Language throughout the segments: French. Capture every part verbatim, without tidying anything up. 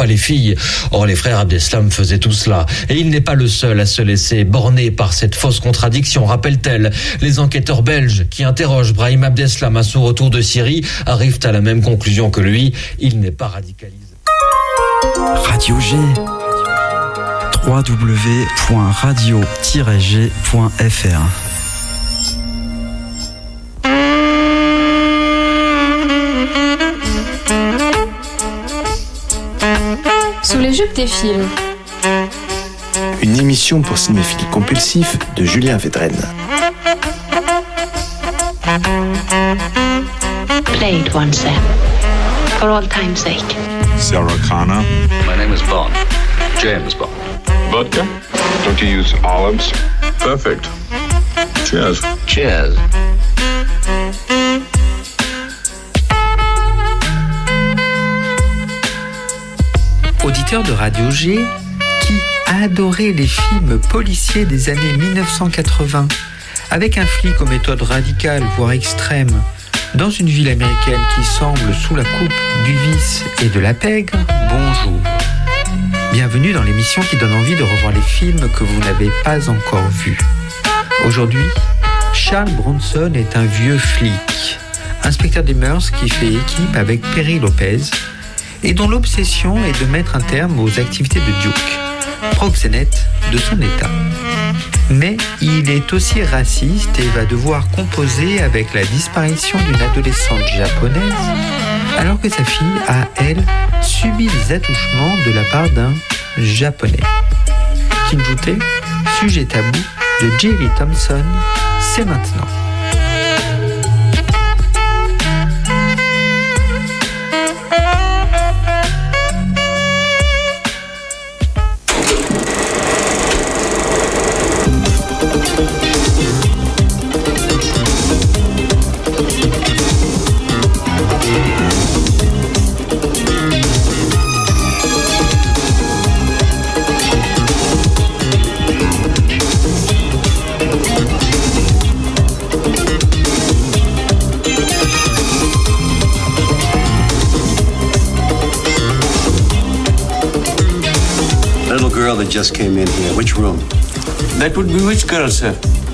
pas les filles. Or, les frères Abdeslam faisaient tout cela. Et il n'est pas le seul à se laisser borner par cette fausse contradiction, rappelle-t-elle. Les enquêteurs belges qui interrogent Brahim Abdeslam à son retour de Syrie arrivent à la même conclusion que lui. Il n'est pas radicalisé. Radio G. w w w point radio tiret g point f r. Sous les jupes des films. Une émission pour cinéphiles compulsifs de Julien Védrenne. Play it once then, for all time's sake. Sarah Connor. My name is Bond. James Bond. Vodka? Don't you use olives? Perfect. Cheers. Cheers. Auditeur de Radio G qui a adoré les films policiers des années dix-neuf cent quatre-vingts, avec un flic aux méthodes radicales, voire extrêmes, dans une ville américaine qui semble sous la coupe du vice et de la pègre, bonjour. Bienvenue dans l'émission qui donne envie de revoir les films que vous n'avez pas encore vus. Aujourd'hui, Charles Bronson est un vieux flic, inspecteur des mœurs qui fait équipe avec Perry Lopez et dont l'obsession est de mettre un terme aux activités de Duke, proxénète de son état. Mais il est aussi raciste et va devoir composer avec la disparition d'une adolescente japonaise alors que sa fille a, elle, subi des attouchements de la part d'un japonais. Kinjute, sujet tabou de J. Lee Thompson, c'est maintenant. That just came in here. Which room? That would be which girl, sir?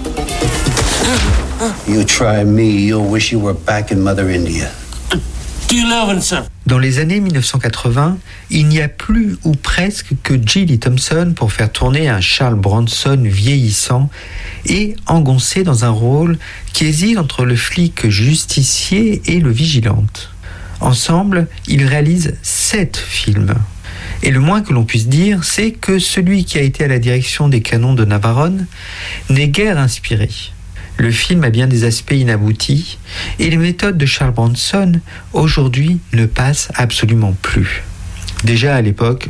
You try me, you'll wish you were back in Mother India. Do you love him, sir? Dans les années dix-neuf cent quatre-vingts, il n'y a plus ou presque que J. Lee Thompson pour faire tourner un Charles Bronson vieillissant et engoncé dans un rôle qui hésite entre le flic justicier et le vigilante. Ensemble, ils réalisent sept films. Et le moins que l'on puisse dire, c'est que celui qui a été à la direction des canons de Navarone n'est guère inspiré. Le film a bien des aspects inaboutis, et les méthodes de Charles Bronson, aujourd'hui, ne passent absolument plus. Déjà à l'époque,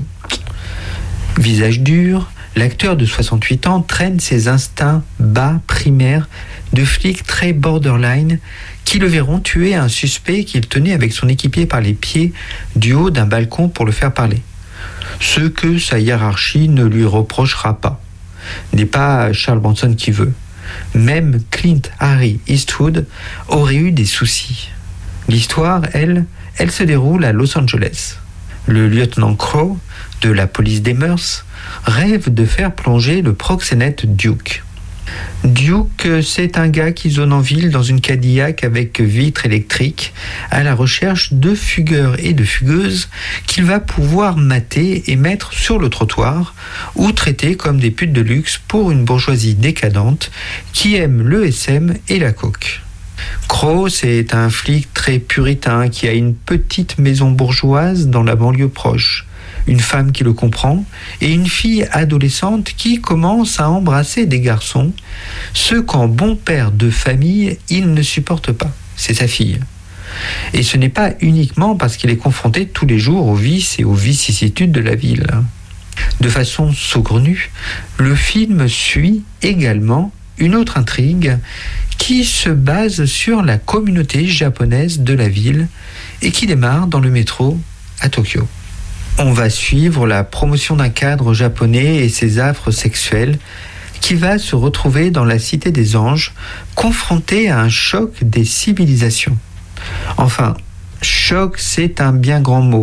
visage dur, l'acteur de soixante-huit ans traîne ses instincts bas, primaires, de flic très borderline, qui le verront tuer un suspect qu'il tenait avec son équipier par les pieds du haut d'un balcon pour le faire parler. Ce que sa hiérarchie ne lui reprochera pas. N'est pas Charles Bronson qui veut. Même Clint Harry Eastwood aurait eu des soucis. L'histoire, elle, elle se déroule à Los Angeles. Le lieutenant Crowe, de la police des mœurs, rêve de faire plonger le proxénète Duke. Duke, c'est un gars qui zone en ville dans une Cadillac avec vitre électrique à la recherche de fugueurs et de fugueuses qu'il va pouvoir mater et mettre sur le trottoir ou traiter comme des putes de luxe pour une bourgeoisie décadente qui aime le S M et la coke. Crowe, c'est un flic très puritain qui a une petite maison bourgeoise dans la banlieue proche, une femme qui le comprend et une fille adolescente qui commence à embrasser des garçons, ce qu'en bon père de famille, il ne supporte pas. C'est sa fille. Et ce n'est pas uniquement parce qu'il est confronté tous les jours aux vices et aux vicissitudes de la ville. De façon saugrenue, le film suit également une autre intrigue qui se base sur la communauté japonaise de la ville et qui démarre dans le métro à Tokyo. On va suivre la promotion d'un cadre japonais et ses affres sexuelles qui va se retrouver dans la Cité des Anges, confronté à un choc des civilisations. Enfin, choc, c'est un bien grand mot.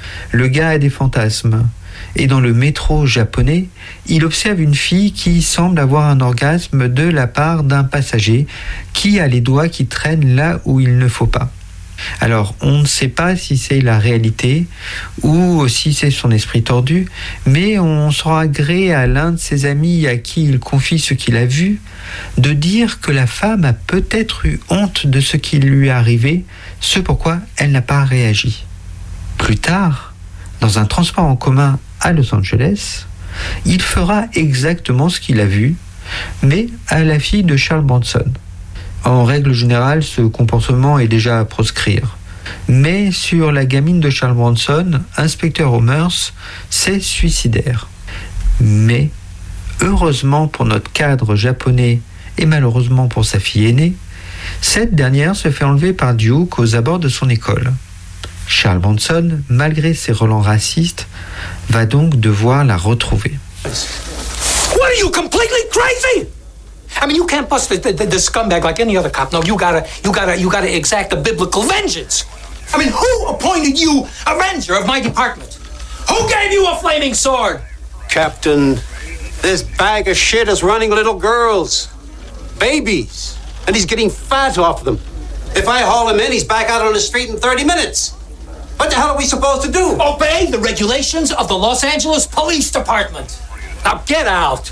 le gars a des fantasmes. Et dans le métro japonais, il observe une fille qui semble avoir un orgasme de la part d'un passager qui a les doigts qui traînent là où il ne faut pas. Alors, on ne sait pas si c'est la réalité ou si c'est son esprit tordu, mais on sera gré à l'un de ses amis à qui il confie ce qu'il a vu, de dire que la femme a peut-être eu honte de ce qui lui est arrivé, ce pourquoi elle n'a pas réagi. Plus tard, dans un transport en commun à Los Angeles, il fera exactement ce qu'il a vu, mais à la fille de Charles Bronson. En règle générale, ce comportement est déjà à proscrire. Mais sur la gamine de Charles Bronson, inspecteur Homers, c'est suicidaire. Mais, heureusement pour notre cadre japonais et malheureusement pour sa fille aînée, cette dernière se fait enlever par Duke aux abords de son école. Charles Bronson, malgré ses relents racistes, va donc devoir la retrouver. What are you, completely crazy? I mean, you can't bust the, the, the scumbag like any other cop. No, you gotta, you gotta, you gotta exact a biblical vengeance. I mean, who appointed you a ranger of my department? Who gave you a flaming sword? Captain, this bag of shit is running little girls, babies, and he's getting fat off them. If I haul him in, he's back out on the street in thirty minutes. What the hell are we supposed to do? Obey the regulations of the Los Angeles Police Department. Now get out.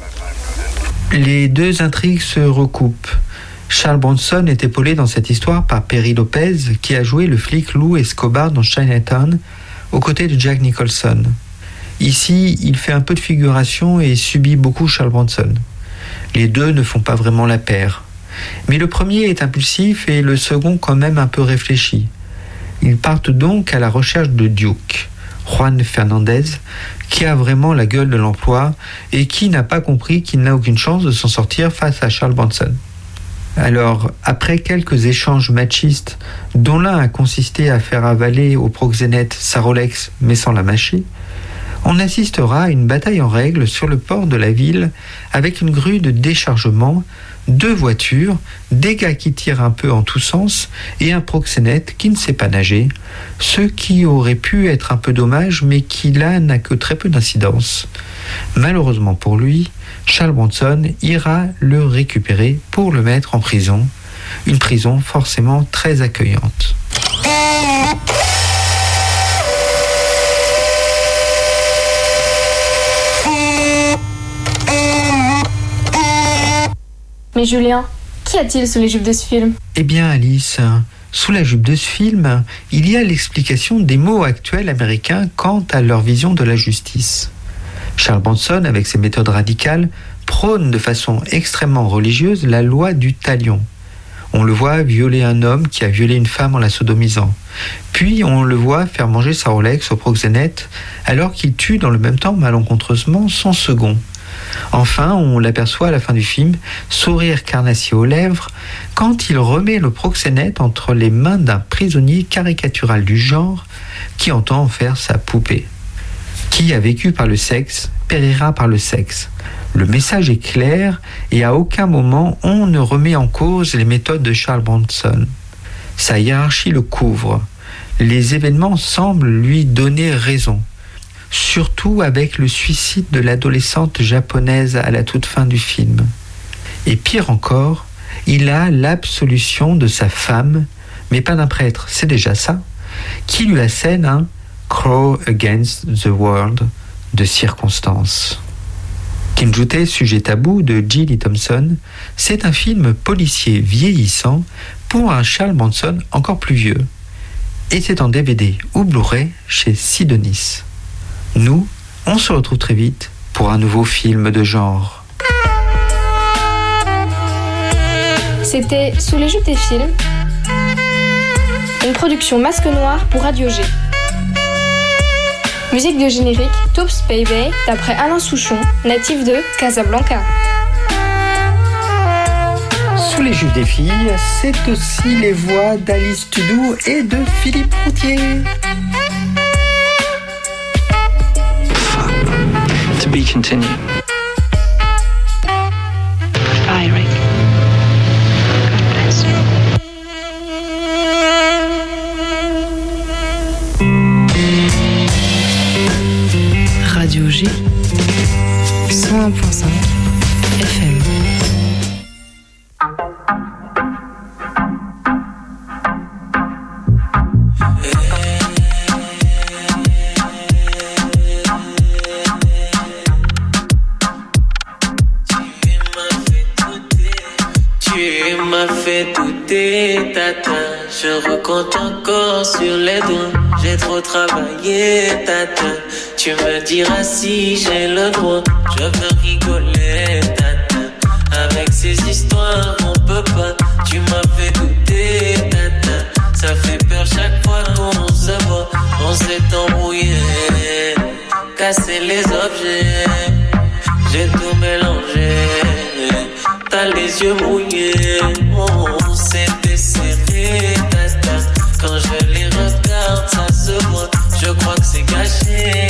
Les deux intrigues se recoupent. Charles Bronson est épaulé dans cette histoire par Perry Lopez, qui a joué le flic Lou Escobar dans Chinatown, aux côtés de Jack Nicholson. Ici, il fait un peu de figuration et subit beaucoup Charles Bronson. Les deux ne font pas vraiment la paire. Mais le premier est impulsif et le second quand même un peu réfléchi. Ils partent donc à la recherche de Duke, Juan Fernandez, qui a vraiment la gueule de l'emploi et qui n'a pas compris qu'il n'a aucune chance de s'en sortir face à Charles Bronson. Alors, après quelques échanges machistes, dont l'un a consisté à faire avaler au proxénète sa Rolex mais sans la mâcher, on assistera à une bataille en règle sur le port de la ville avec une grue de déchargement, deux voitures, des gars qui tirent un peu en tous sens et un proxénète qui ne sait pas nager, ce qui aurait pu être un peu dommage mais qui là n'a que très peu d'incidence. Malheureusement pour lui, Charles Bronson ira le récupérer pour le mettre en prison, une prison forcément très accueillante. Mais Julien, qu'y a-t-il sous les jupes de ce film ? Eh bien Alice, sous la jupe de ce film, il y a l'explication des mots actuels américains quant à leur vision de la justice. Charles Bronson, avec ses méthodes radicales, prône de façon extrêmement religieuse la loi du talion. On le voit violer un homme qui a violé une femme en la sodomisant. Puis on le voit faire manger sa Rolex au proxénète alors qu'il tue dans le même temps malencontreusement son second. Enfin, on l'aperçoit à la fin du film, sourire carnassier aux lèvres, quand il remet le proxénète entre les mains d'un prisonnier caricatural du genre qui entend en faire sa poupée. Qui a vécu par le sexe, périra par le sexe. Le message est clair et à aucun moment on ne remet en cause les méthodes de Charles Bronson. Sa hiérarchie le couvre. Les événements semblent lui donner raison. Surtout avec le suicide de l'adolescente japonaise à la toute fin du film. Et pire encore, il a l'absolution de sa femme, mais pas d'un prêtre, c'est déjà ça, qui lui assène un « Crow Against the World » de circonstance. Kinjute, sujet tabou de J Lee Thompson, c'est un film policier vieillissant pour un Charles Bronson encore plus vieux. Et c'est en D V D ou Blu-ray chez Sidonis. Nous, on se retrouve très vite pour un nouveau film de genre. C'était Sous les jupes des films, une production Masque Noir pour Radio G. Musique de générique Toops Baby d'après Alain Souchon, natif de Casablanca. Sous les jupes des filles, c'est aussi les voix d'Alice Tudou et de Philippe Routier. To be continued. Bye, Rick. God bless you. Radio G, cent un virgule cinq F M. Tu m'as fait douter, tata. Je recompte encore sur les doigts. J'ai trop travaillé, tata. Tu me diras si j'ai le droit. Je veux rigoler, tata. Avec ces histoires, on peut pas. Tu m'as fait douter, tata. Ça fait peur chaque fois qu'on se voit. On s'est embrouillé, cassé les objets. J'ai tout mélangé. T'as les yeux mouillés, on s'est desserré, tata. Quand je les regarde, ça se voit. Je crois que c'est gâché,